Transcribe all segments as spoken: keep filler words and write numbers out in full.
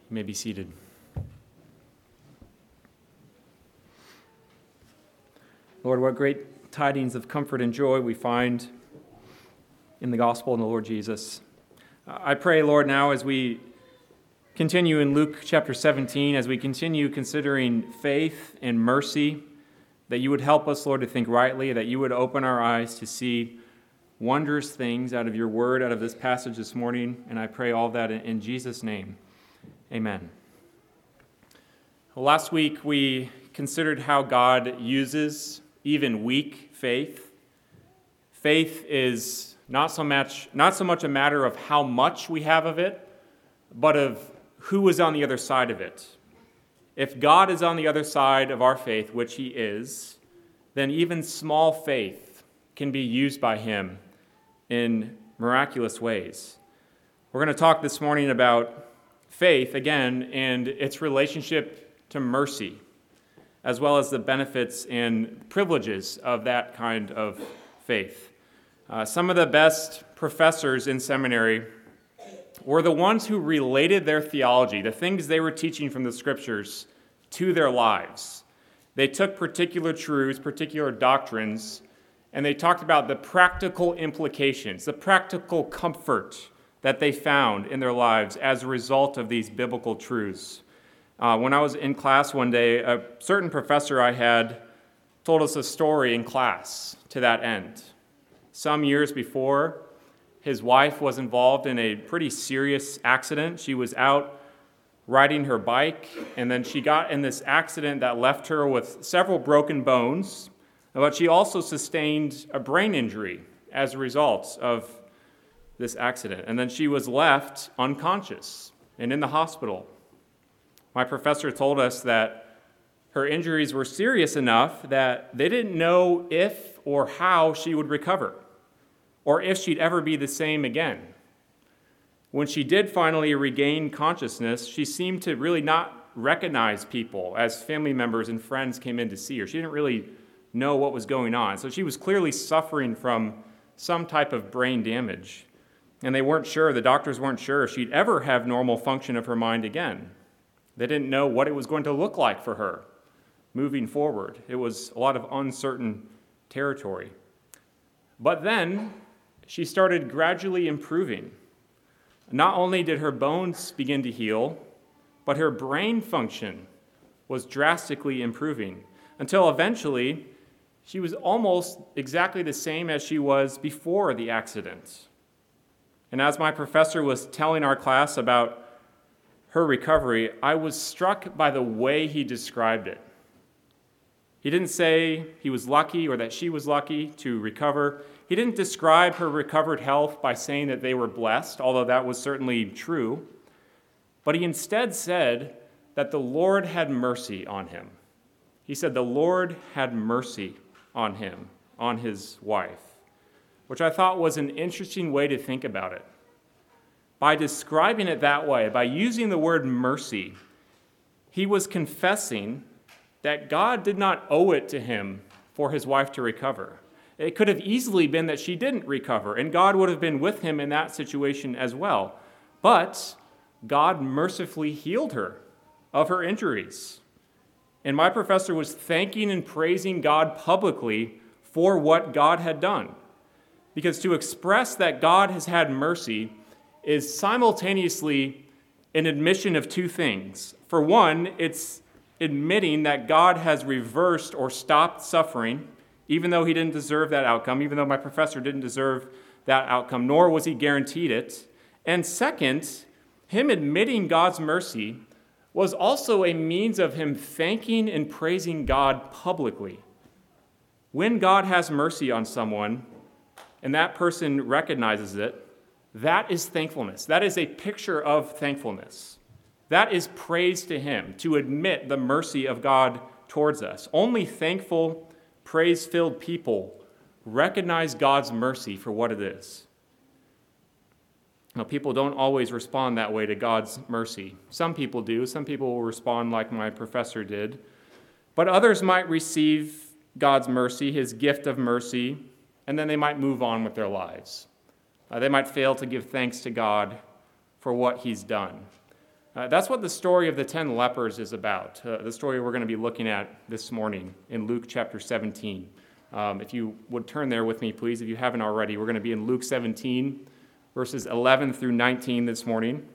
You may be seated. Lord, what great tidings of comfort and joy we find in the gospel and the Lord Jesus. I pray, Lord, now as we continue in Luke chapter seventeen, as we continue considering faith and mercy, that you would help us, Lord, to think rightly, that you would open our eyes to see wondrous things out of your word, out of this passage this morning, and I pray all that in Jesus' name. Amen. Well, last week we considered how God uses even weak faith. Faith is not so much not so much a matter of how much we have of it, but of who is on the other side of it. If God is on the other side of our faith, which he is, then even small faith can be used by him in miraculous ways. We're going to talk this morning about faith, again, and its relationship to mercy, as well as the benefits and privileges of that kind of faith. Uh, some of the best professors in seminary were the ones who related their theology, the things they were teaching from the scriptures, to their lives. They took particular truths, particular doctrines, and they talked about the practical implications, the practical comfort that they found in their lives as a result of these biblical truths. Uh, when I was in class one day, a certain professor I had told us a story in class to that end. Some years before, his wife was involved in a pretty serious accident. She was out riding her bike, and then she got in this accident that left her with several broken bones, but she also sustained a brain injury as a result of this accident. And then she was left unconscious and in the hospital. My professor told us that her injuries were serious enough that they didn't know if or how she would recover, or if she'd ever be the same again. When she did finally regain consciousness, she seemed to really not recognize people as family members and friends came in to see her. She didn't really know what was going on. So she was clearly suffering from some type of brain damage. And they weren't sure, the doctors weren't sure if she'd ever have normal function of her mind again. They didn't know what it was going to look like for her moving forward. It was a lot of uncertain territory. But then she started gradually improving. Not only did her bones begin to heal, but her brain function was drastically improving until eventually she was almost exactly the same as she was before the accident. And as my professor was telling our class about her recovery, I was struck by the way he described it. He didn't say he was lucky or that she was lucky to recover. He didn't describe her recovered health by saying that they were blessed, although that was certainly true. But he instead said that the Lord had mercy on him. He said the Lord had mercy on him, on his wife, which I thought was an interesting way to think about it. By describing it that way, by using the word mercy, he was confessing that God did not owe it to him for his wife to recover. It could have easily been that she didn't recover, and God would have been with him in that situation as well. But God mercifully healed her of her injuries. And my professor was thanking and praising God publicly for what God had done. Because to express that God has had mercy is simultaneously an admission of two things. For one, it's admitting that God has reversed or stopped suffering, even though he didn't deserve that outcome, even though my professor didn't deserve that outcome, nor was he guaranteed it. And second, him admitting God's mercy was also a means of him thanking and praising God publicly. When God has mercy on someone, and that person recognizes it, that is thankfulness. That is a picture of thankfulness. That is praise to him, to admit the mercy of God towards us. Only thankful, praise-filled people recognize God's mercy for what it is. Now, people don't always respond that way to God's mercy. Some people do. Some people will respond like my professor did. But others might receive God's mercy, his gift of mercy, and then they might move on with their lives. Uh, they might fail to give thanks to God for what he's done. Uh, that's what the story of the ten lepers is about, uh, the story we're going to be looking at this morning in Luke chapter seventeen. Um, if you would turn there with me, please, if you haven't already. We're going to be in Luke seventeen, verses eleven through nineteen this morning.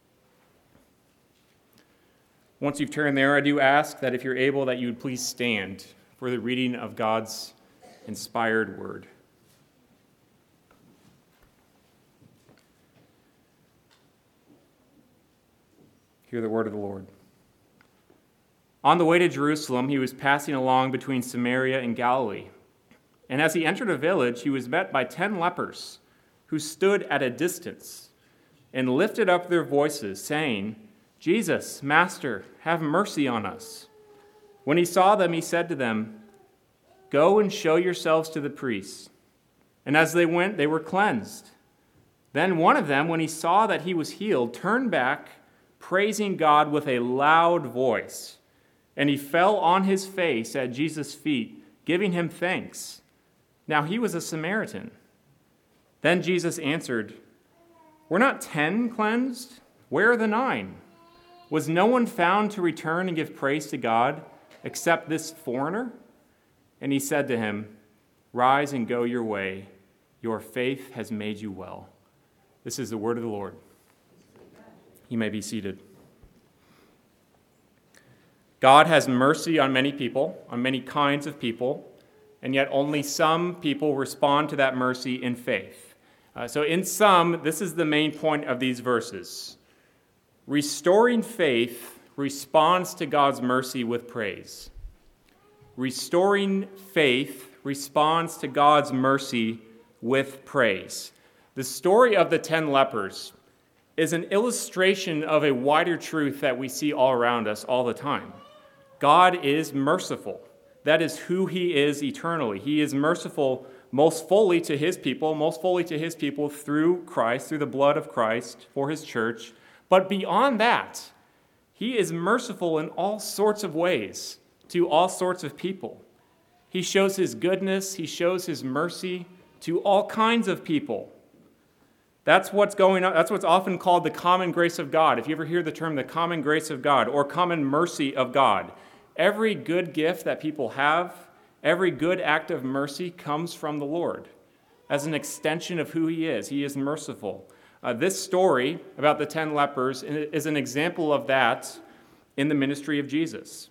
Once you've turned there, I do ask that if you're able, that you would please stand for the reading of God's inspired word. Hear the word of the Lord. On the way to Jerusalem, he was passing along between Samaria and Galilee. And as he entered a village, he was met by ten lepers who stood at a distance and lifted up their voices, saying, "Jesus, Master, have mercy on us." When he saw them, he said to them, "Go and show yourselves to the priests." And as they went, they were cleansed. Then one of them, when he saw that he was healed, turned back, praising God with a loud voice. And he fell on his face at Jesus' feet, giving him thanks. Now he was a Samaritan. Then Jesus answered, "Were not ten cleansed? Where are the nine? Was no one found to return and give praise to God except this foreigner?" And he said to him, "Rise and go your way. Your faith has made you well." This is the word of the Lord. You may be seated. God has mercy on many people, on many kinds of people, and yet only some people respond to that mercy in faith. Uh, so in sum, this is the main point of these verses. Restoring faith responds to God's mercy with praise. Restoring faith responds to God's mercy with praise. The story of the ten lepers is an illustration of a wider truth that we see all around us all the time. God is merciful. That is who he is eternally. He is merciful most fully to his people, most fully to his people through Christ, through the blood of Christ for his church. But beyond that, he is merciful in all sorts of ways to all sorts of people. He shows his goodness, he shows his mercy to all kinds of people. That's what's going on. That's what's often called the common grace of God. If you ever hear the term the common grace of God or common mercy of God, every good gift that people have, every good act of mercy comes from the Lord as an extension of who he is. He is merciful. Uh, this story about the ten lepers is an example of that in the ministry of Jesus.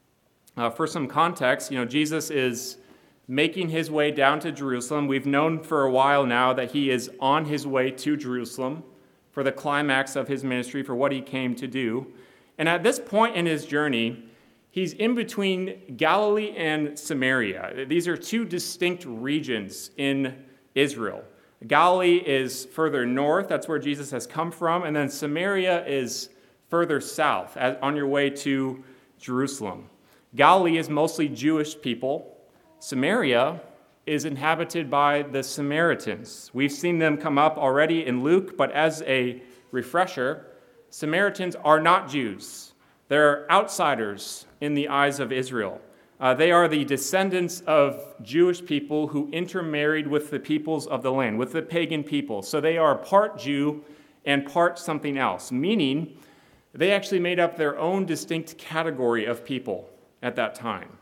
Uh, for some context, you know, Jesus is making his way down to Jerusalem. We've known for a while now that he is on his way to Jerusalem for the climax of his ministry, for what he came to do. And at this point in his journey, he's in between Galilee and Samaria. These are two distinct regions in Israel. Galilee is further north, that's where Jesus has come from, and then Samaria is further south, on your way to Jerusalem. Galilee is mostly Jewish people. Samaria is inhabited by the Samaritans. We've seen them come up already in Luke, but as a refresher, Samaritans are not Jews. They're outsiders in the eyes of Israel. Uh, they are the descendants of Jewish people who intermarried with the peoples of the land, with the pagan people. So they are part Jew and part something else, meaning they actually made up their own distinct category of people at that time.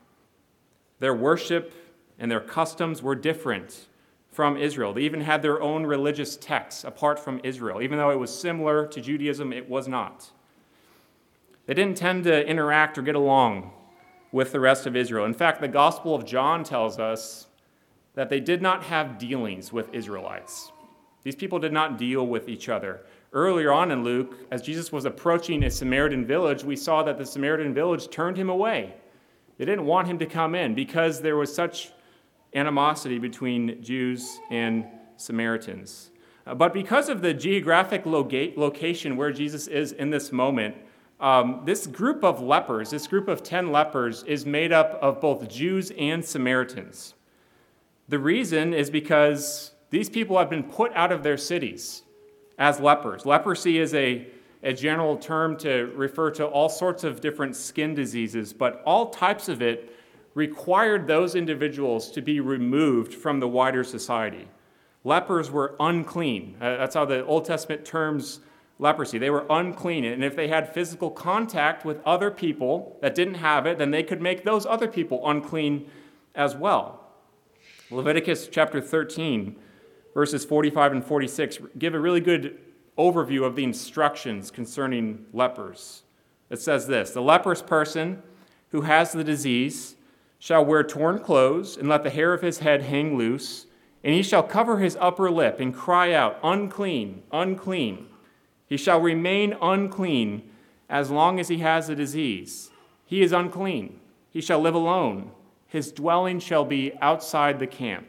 Their worship and their customs were different from Israel. They even had their own religious texts apart from Israel. Even though it was similar to Judaism, it was not. They didn't tend to interact or get along with the rest of Israel. In fact, the Gospel of John tells us that they did not have dealings with Israelites. These people did not deal with each other. Earlier on in Luke, as Jesus was approaching a Samaritan village, we saw that the Samaritan village turned him away. They didn't want him to come in because there was such animosity between Jews and Samaritans. Uh, but because of the geographic loca- location where Jesus is in this moment, Um, this group of lepers, this group of ten lepers, is made up of both Jews and Samaritans. The reason is because these people have been put out of their cities as lepers. Leprosy is a, a general term to refer to all sorts of different skin diseases, but all types of it required those individuals to be removed from the wider society. Lepers were unclean. Uh, that's how the Old Testament terms leprosy. They were unclean, and if they had physical contact with other people that didn't have it, then they could make those other people unclean as well. Leviticus chapter thirteen, verses forty-five and forty-six give a really good overview of the instructions concerning lepers. It says this: "The leprous person who has the disease shall wear torn clothes and let the hair of his head hang loose, and he shall cover his upper lip and cry out, 'Unclean, unclean.' He shall remain unclean as long as he has the disease. He is unclean. He shall live alone. His dwelling shall be outside the camp."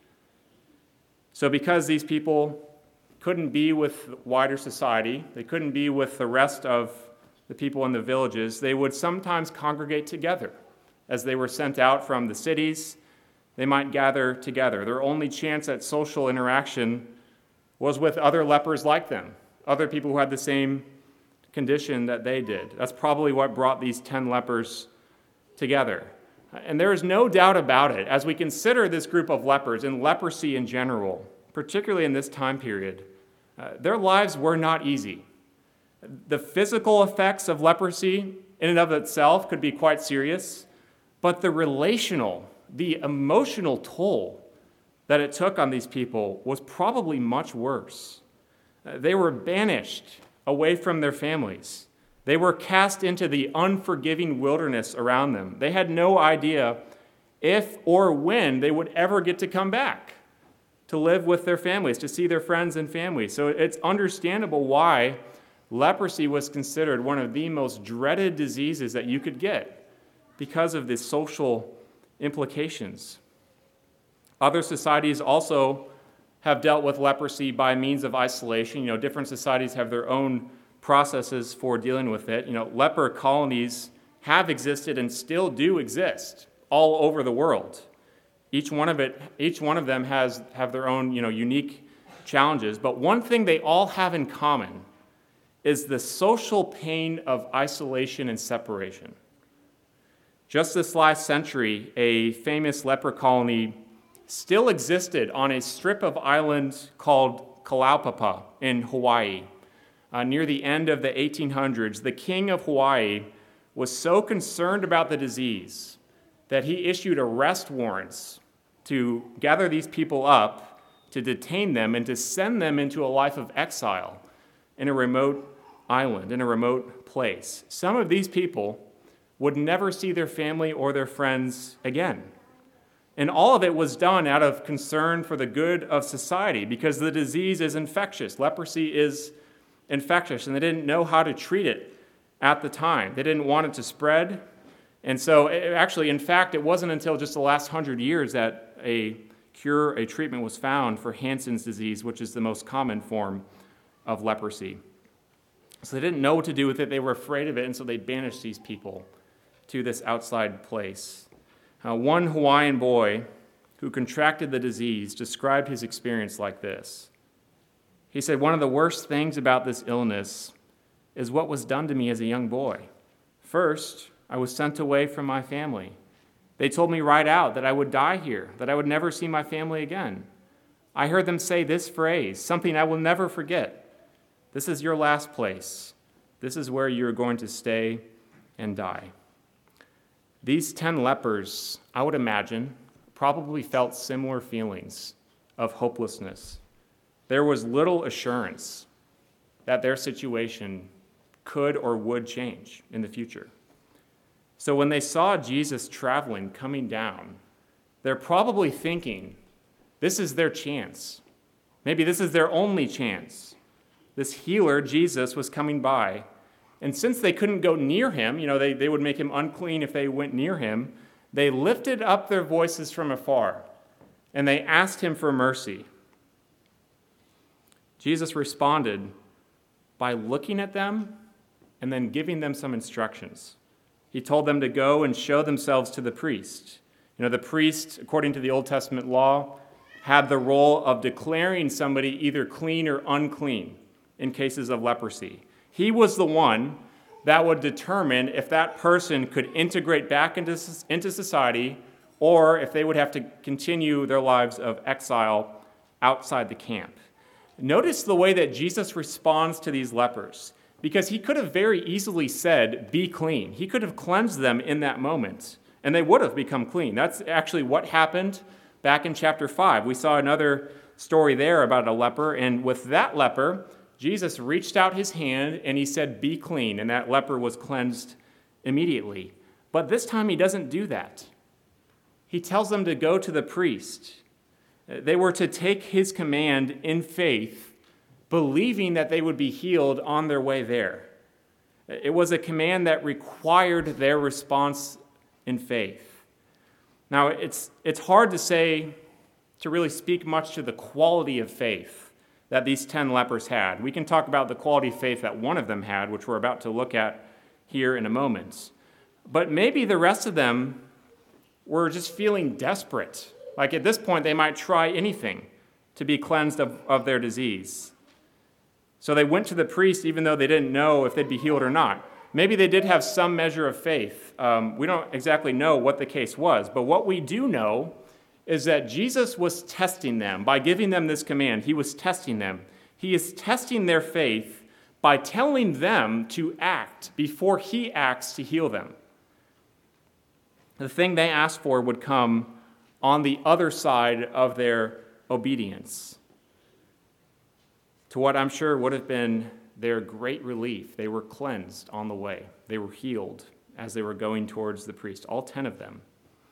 So because these people couldn't be with wider society, they couldn't be with the rest of the people in the villages, they would sometimes congregate together. As they were sent out from the cities, they might gather together. Their only chance at social interaction was with other lepers like them, other people who had the same condition that they did. That's probably what brought these ten lepers together. And there is no doubt about it, as we consider this group of lepers and leprosy in general, particularly in this time period, uh, their lives were not easy. The physical effects of leprosy in and of itself could be quite serious, but the relational, the emotional toll that it took on these people was probably much worse. They were banished away from their families. They were cast into the unforgiving wilderness around them. They had no idea if or when they would ever get to come back to live with their families, to see their friends and family. So it's understandable why leprosy was considered one of the most dreaded diseases that you could get, because of the social implications. Other societies also have dealt with leprosy by means of isolation. You know, different societies have their own processes for dealing with it. You know, leper colonies have existed and still do exist all over the world. Each one of it, each one of them has have their own, you know, unique challenges. But one thing they all have in common is the social pain of isolation and separation. Just this last century, a famous leper colony still existed on a strip of island called Kalaupapa in Hawaii. Uh, near the end of the eighteen hundreds, the king of Hawaii was so concerned about the disease that he issued arrest warrants to gather these people up, to detain them, and to send them into a life of exile in a remote island, in a remote place. Some of these people would never see their family or their friends again. And all of it was done out of concern for the good of society, because the disease is infectious. Leprosy is infectious, and they didn't know how to treat it at the time. They didn't want it to spread. And so it, actually, in fact, it wasn't until just the last hundred years that a cure, a treatment was found for Hansen's disease, which is the most common form of leprosy. So they didn't know what to do with it. They were afraid of it, and so they banished these people to this outside place. Uh, one Hawaiian boy who contracted the disease described his experience like this. He said, "One of the worst things about this illness is what was done to me as a young boy. First, I was sent away from my family. They told me right out that I would die here, that I would never see my family again. I heard them say this phrase, something I will never forget. This is your last place. This is where you're going to stay and die." These ten lepers, I would imagine, probably felt similar feelings of hopelessness. There was little assurance that their situation could or would change in the future. So when they saw Jesus traveling, coming down, they're probably thinking, this is their chance. Maybe this is their only chance. This healer, Jesus, was coming by. And since they couldn't go near him, you know, they, they would make him unclean if they went near him, they lifted up their voices from afar, and they asked him for mercy. Jesus responded by looking at them and then giving them some instructions. He told them to go and show themselves to the priest. You know, the priest, according to the Old Testament law, had the role of declaring somebody either clean or unclean in cases of leprosy. He was the one that would determine if that person could integrate back into, into society or if they would have to continue their lives of exile outside the camp. Notice the way that Jesus responds to these lepers, because he could have very easily said, "Be clean." He could have cleansed them in that moment, and they would have become clean. That's actually what happened back in chapter five. We saw another story there about a leper, and with that leper, Jesus reached out his hand and he said, "Be clean," and that leper was cleansed immediately. But this time he doesn't do that. He tells them to go to the priest. They were to take his command in faith, believing that they would be healed on their way there. It was a command that required their response in faith. Now, it's, it's hard to say, to really speak much to the quality of faith that these ten lepers had. We can talk about the quality of faith that one of them had, which we're about to look at here in a moment. But maybe the rest of them were just feeling desperate. Like at this point, they might try anything to be cleansed of, of their disease. So they went to the priest even though they didn't know if they'd be healed or not. Maybe they did have some measure of faith. Um, we don't exactly know what the case was, but what we do know is that Jesus was testing them by giving them this command. He was testing them. He is testing their faith by telling them to act before he acts to heal them. The thing they asked for would come on the other side of their obedience, to what I'm sure would have been their great relief. They were cleansed on the way. They were healed as they were going towards the priest, all ten of them.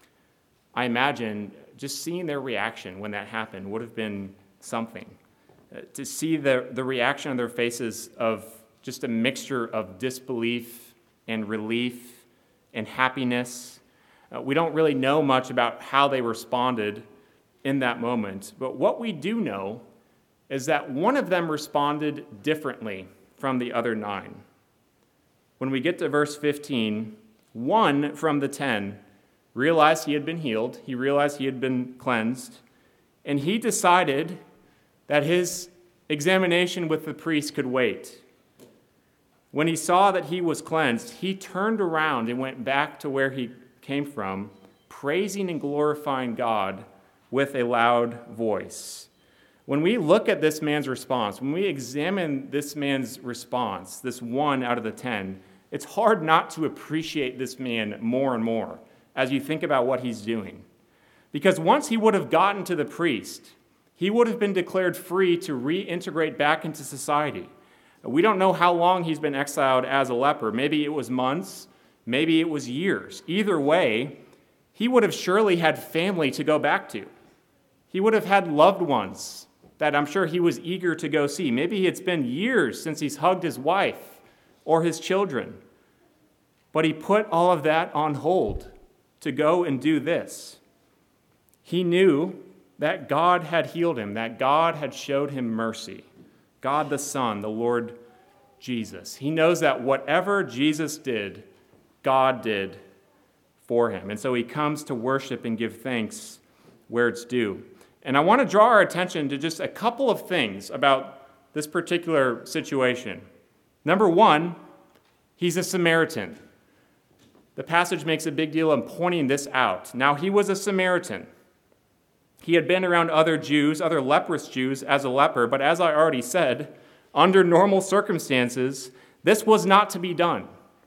I imagine just seeing their reaction when that happened would have been something. Uh, to see the, the reaction on their faces of just a mixture of disbelief and relief and happiness. Uh, we don't really know much about how they responded in that moment, but what we do know is that one of them responded differently from the other nine. When we get to verse fifteen, one from the ten realized he had been healed, he realized he had been cleansed, and he decided that his examination with the priest could wait. When he saw that he was cleansed, he turned around and went back to where he came from, praising and glorifying God with a loud voice. When we look at this man's response, when we examine this man's response, this one out of the ten, it's hard not to appreciate this man more and more as you think about what he's doing. Because once he would have gotten to the priest, he would have been declared free to reintegrate back into society. We don't know how long he's been exiled as a leper. Maybe it was months, maybe it was years. Either way, he would have surely had family to go back to. He would have had loved ones that I'm sure he was eager to go see. Maybe it's been years since he's hugged his wife or his children. But he put all of that on hold to go and do this. He knew that God had healed him, that God had showed him mercy. God the Son, the Lord Jesus. He knows that whatever Jesus did, God did for him. And so he comes to worship and give thanks where it's due. And I want to draw our attention to just a couple of things about this particular situation. Number one, he's a Samaritan. The passage makes a big deal of pointing this out. Now, he was a Samaritan. He had been around other Jews, other leprous Jews, as a leper, but as I already said, under normal circumstances, this was not to be done.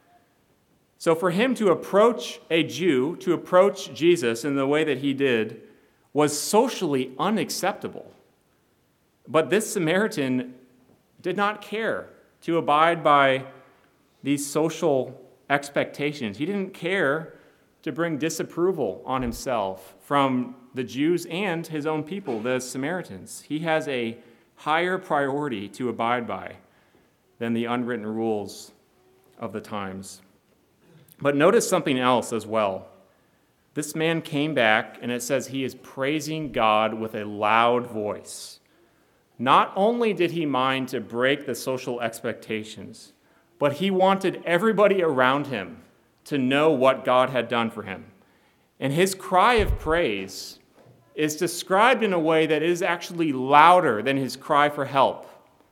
So for him to approach a Jew, to approach Jesus in the way that he did, was socially unacceptable. But this Samaritan did not care to abide by these social expectations. He didn't care to bring disapproval on himself from the Jews and his own people, the Samaritans. He has a higher priority to abide by than the unwritten rules of the times. But notice something else as well. This man came back, and it says he is praising God with a loud voice. Not only did he mind to break the social expectations, but he wanted everybody around him to know what God had done for him. And his cry of praise is described in a way that is actually louder than his cry for help.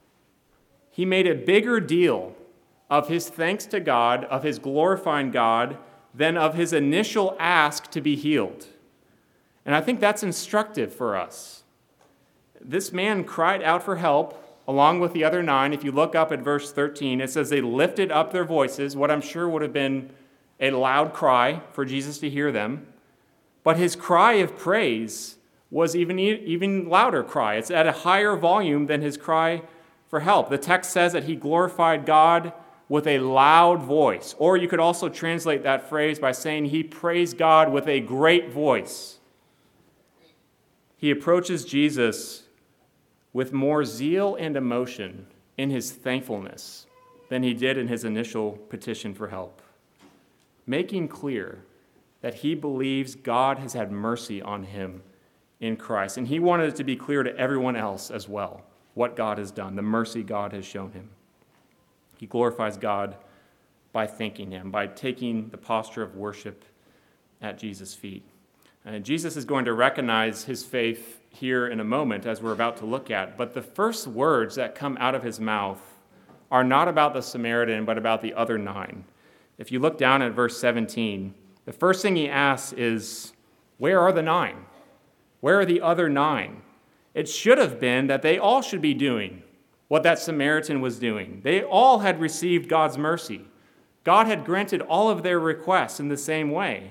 He made a bigger deal of his thanks to God, of his glorifying God, than of his initial ask to be healed. And I think that's instructive for us. This man cried out for help along with the other nine. If you look up at verse thirteen, it says they lifted up their voices, what I'm sure would have been a loud cry for Jesus to hear them. But his cry of praise was even even louder cry. It's at a higher volume than his cry for help. The text says that he glorified God with a loud voice. Or you could also translate that phrase by saying he praised God with a great voice. He approaches Jesus with more zeal and emotion in his thankfulness than he did in his initial petition for help, making clear that he believes God has had mercy on him in Christ. And he wanted it to be clear to everyone else as well what God has done, the mercy God has shown him. He glorifies God by thanking him, by taking the posture of worship at Jesus' feet. And Jesus is going to recognize his faith here in a moment, as we're about to look at. But the first words that come out of his mouth are not about the Samaritan, but about the other nine. If you look down at verse seventeen, the first thing he asks is, where are the nine? Where are the other nine? It should have been that they all should be doing what that Samaritan was doing. They all had received God's mercy. God had granted all of their requests in the same way.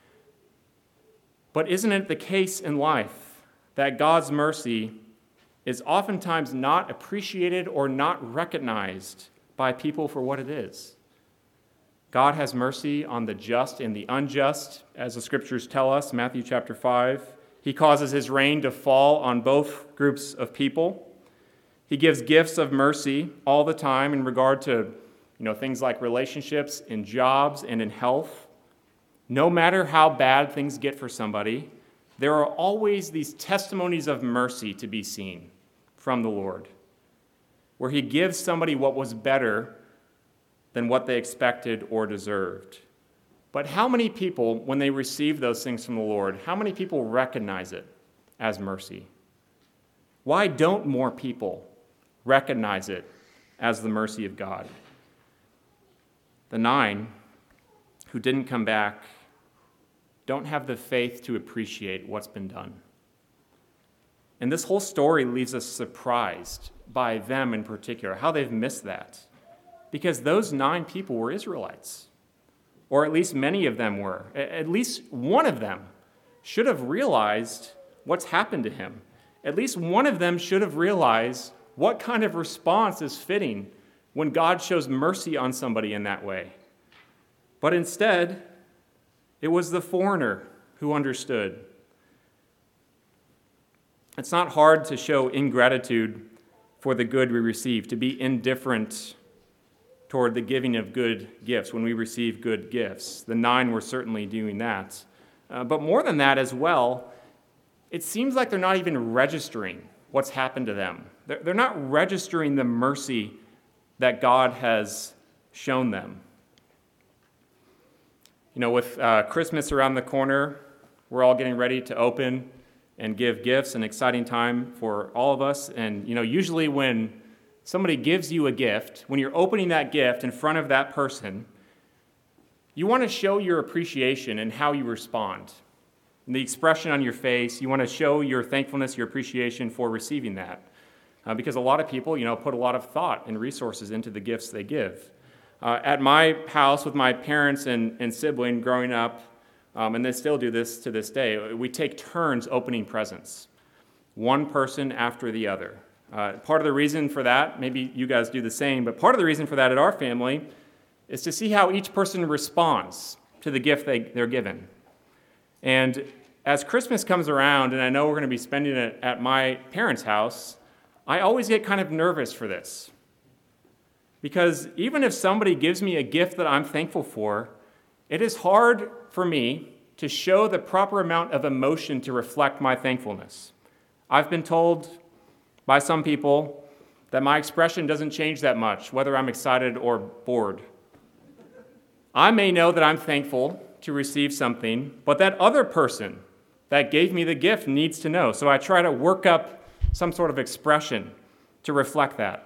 But isn't it the case in life that God's mercy is oftentimes not appreciated or not recognized by people for what it is? God has mercy on the just and the unjust, as the scriptures tell us, Matthew chapter five. He causes his rain to fall on both groups of people. He gives gifts of mercy all the time in regard to, you know, things like relationships, in jobs, and in health. No matter how bad things get for somebody, there are always these testimonies of mercy to be seen from the Lord, where he gives somebody what was better than what they expected or deserved. But how many people, when they receive those things from the Lord, how many people recognize it as mercy? Why don't more people recognize it as the mercy of God? The nine who didn't come back don't have the faith to appreciate what's been done. And this whole story leaves us surprised by them in particular, how they've missed that. Because those nine people were Israelites, or at least many of them were. At least one of them should have realized what's happened to him. At least one of them should have realized what kind of response is fitting when God shows mercy on somebody in that way. But instead, it was the foreigner who understood. It's not hard to show ingratitude for the good we receive, to be indifferent toward the giving of good gifts when we receive good gifts. The nine were certainly doing that. Uh, but more than that as well, it seems like they're not even registering what's happened to them. They're, they're not registering the mercy that God has shown them. You know, with uh, Christmas around the corner, we're all getting ready to open and give gifts, an exciting time for all of us. And, you know, usually when somebody gives you a gift, when you're opening that gift in front of that person, you want to show your appreciation and how you respond. And the expression on your face, you want to show your thankfulness, your appreciation for receiving that. Uh, because a lot of people, you know, put a lot of thought and resources into the gifts they give. Uh, at my house with my parents and, and sibling growing up, um, and they still do this to this day, we take turns opening presents, one person after the other. Uh, part of the reason for that, maybe you guys do the same, but part of the reason for that at our family is to see how each person responds to the gift they, they're given. And as Christmas comes around, and I know we're going to be spending it at my parents' house, I always get kind of nervous for this. Because even if somebody gives me a gift that I'm thankful for, it is hard for me to show the proper amount of emotion to reflect my thankfulness. I've been told by some people that my expression doesn't change that much, whether I'm excited or bored. I may know that I'm thankful to receive something, but that other person that gave me the gift needs to know. So I try to work up some sort of expression to reflect that.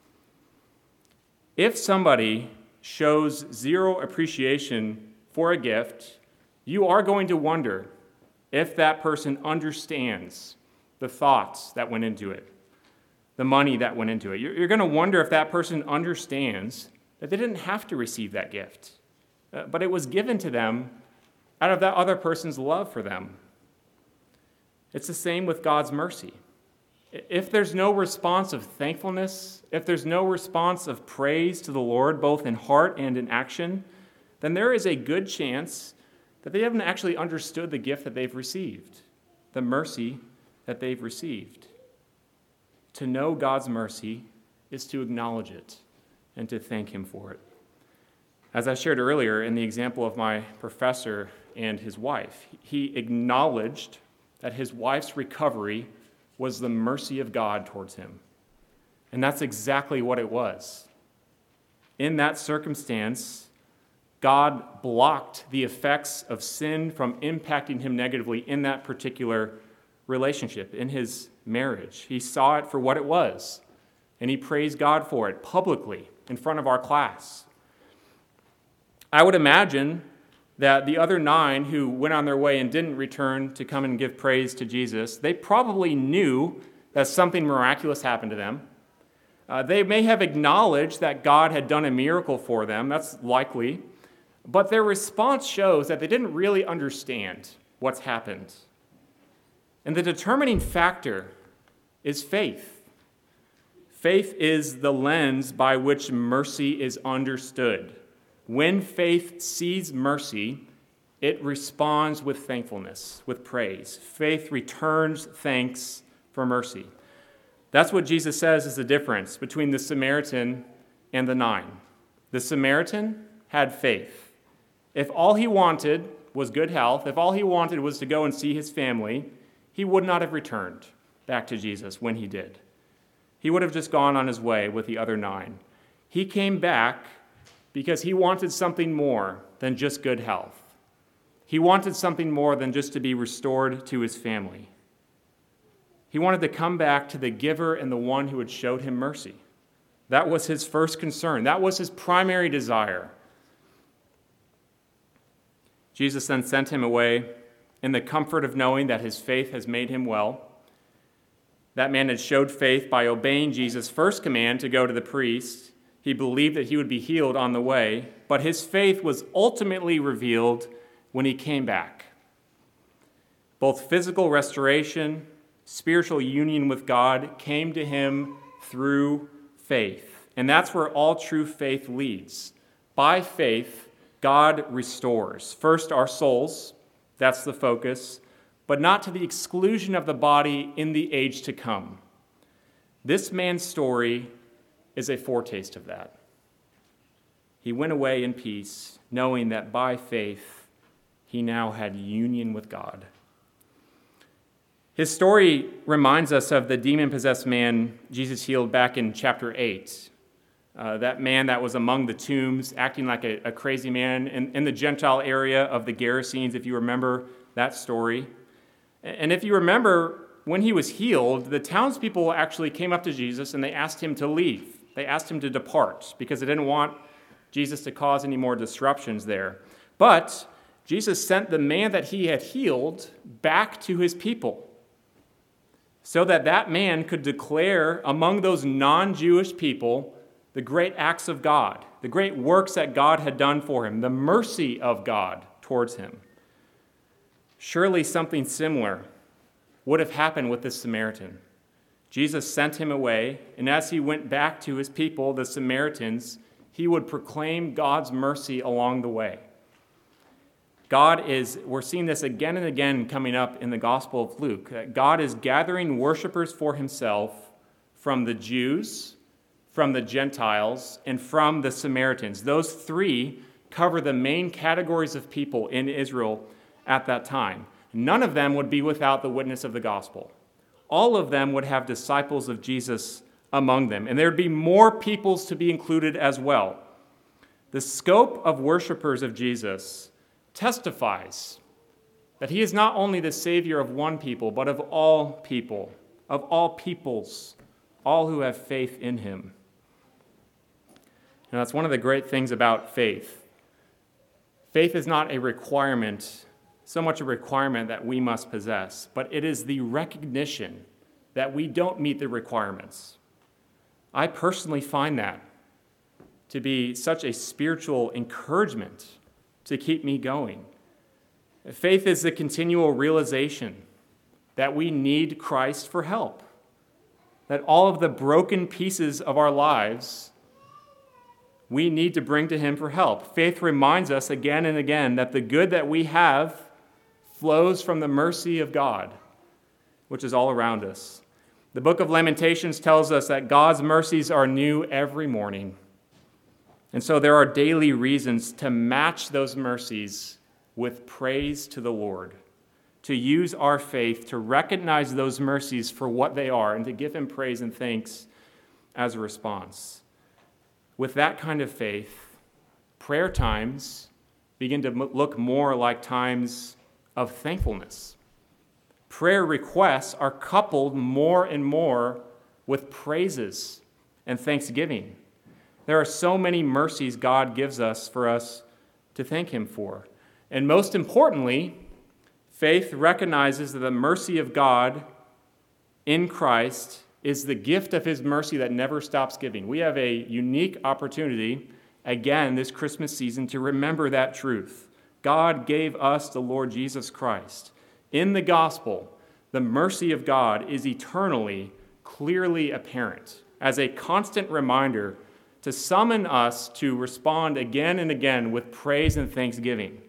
If somebody shows zero appreciation for a gift, you are going to wonder if that person understands the thoughts that went into it, the money that went into it. You're, you're going to wonder if that person understands that they didn't have to receive that gift, uh, but it was given to them out of that other person's love for them. It's the same with God's mercy. If there's no response of thankfulness, if there's no response of praise to the Lord, both in heart and in action, then there is a good chance that they haven't actually understood the gift that they've received, the mercy that they've received. To know God's mercy is to acknowledge it and to thank him for it. As I shared earlier in the example of my professor and his wife, he acknowledged that his wife's recovery was the mercy of God towards him. And that's exactly what it was. In that circumstance, God blocked the effects of sin from impacting him negatively in that particular relationship, in his marriage. He saw it for what it was, and he praised God for it publicly in front of our class. I would imagine that the other nine who went on their way and didn't return to come and give praise to Jesus, they probably knew that something miraculous happened to them. Uh, they may have acknowledged that God had done a miracle for them. That's likely. But their response shows that they didn't really understand what's happened. And the determining factor is faith. Faith is the lens by which mercy is understood. When faith sees mercy, it responds with thankfulness, with praise. Faith returns thanks for mercy. That's what Jesus says is the difference between the Samaritan and the nine. The Samaritan had faith. If all he wanted was good health, if all he wanted was to go and see his family, he would not have returned back to Jesus when he did. He would have just gone on his way with the other nine. He came back because he wanted something more than just good health. He wanted something more than just to be restored to his family. He wanted to come back to the giver and the one who had showed him mercy. That was his first concern. That was his primary desire. Jesus then sent him away in the comfort of knowing that his faith has made him well. That man had showed faith by obeying Jesus' first command to go to the priest. He believed that he would be healed on the way, but his faith was ultimately revealed when he came back. Both physical restoration, spiritual union with God came to him through faith. And that's where all true faith leads. By faith, God restores. First, our souls, that's the focus, but not to the exclusion of the body in the age to come. This man's story is a foretaste of that. He went away in peace, knowing that by faith, he now had union with God. His story reminds us of the demon-possessed man Jesus healed back in chapter eight. Uh, that man that was among the tombs, acting like a, a crazy man in, in the Gentile area of the Gerasenes, if you remember that story. And if you remember, when he was healed, the townspeople actually came up to Jesus and they asked him to leave. They asked him to depart because they didn't want Jesus to cause any more disruptions there. But Jesus sent the man that he had healed back to his people so that that man could declare among those non-Jewish people the great acts of God, the great works that God had done for him, the mercy of God towards him. Surely something similar would have happened with this Samaritan. Jesus sent him away, and as he went back to his people, the Samaritans, he would proclaim God's mercy along the way. God is, we're seeing this again and again coming up in the Gospel of Luke, that God is gathering worshipers for himself from the Jews, from the Gentiles, and from the Samaritans. Those three cover the main categories of people in Israel at that time. None of them would be without the witness of the gospel. All of them would have disciples of Jesus among them, and there'd be more peoples to be included as well. The scope of worshipers of Jesus testifies that he is not only the Savior of one people, but of all people, of all peoples, all who have faith in him. And that's one of the great things about faith. Faith is not a requirement, so much a requirement that we must possess, but it is the recognition that we don't meet the requirements. I personally find that to be such a spiritual encouragement to keep me going. Faith is the continual realization that we need Christ for help, that all of the broken pieces of our lives we need to bring to him for help. Faith reminds us again and again that the good that we have flows from the mercy of God, which is all around us. The book of Lamentations tells us that God's mercies are new every morning. And so there are daily reasons to match those mercies with praise to the Lord, to use our faith to recognize those mercies for what they are and to give him praise and thanks as a response. With that kind of faith, prayer times begin to look more like times of thankfulness. Prayer requests are coupled more and more with praises and thanksgiving. There are so many mercies God gives us for us to thank him for. And most importantly, faith recognizes that the mercy of God in Christ is the gift of his mercy that never stops giving. We have a unique opportunity, again, this Christmas season to remember that truth. God gave us the Lord Jesus Christ. In the gospel, the mercy of God is eternally, clearly apparent as a constant reminder to summon us to respond again and again with praise and thanksgiving.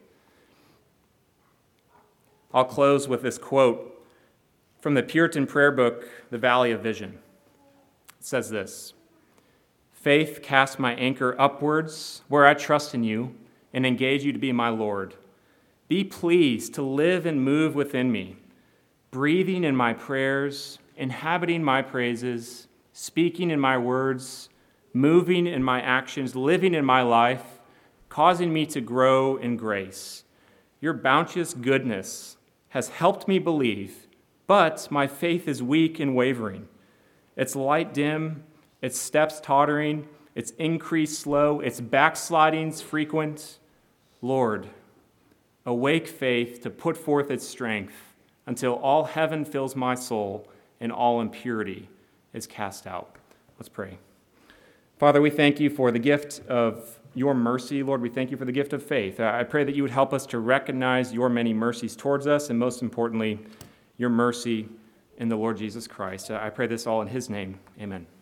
I'll close with this quote from the Puritan prayer book, The Valley of Vision. It says this: "Faith casts my anchor upwards where I trust in you and engage you to be my Lord. Be pleased to live and move within me, breathing in my prayers, inhabiting my praises, speaking in my words, moving in my actions, living in my life, causing me to grow in grace. Your bounteous goodness has helped me believe, but my faith is weak and wavering. Its light dim, its steps tottering, its increase slow, its backslidings frequent. Lord, awake faith to put forth its strength until all heaven fills my soul and all impurity is cast out." Let's pray. Father, we thank you for the gift of your mercy. Lord, we thank you for the gift of faith. I pray that you would help us to recognize your many mercies towards us, and most importantly, your mercy in the Lord Jesus Christ. I pray this all in his name. Amen.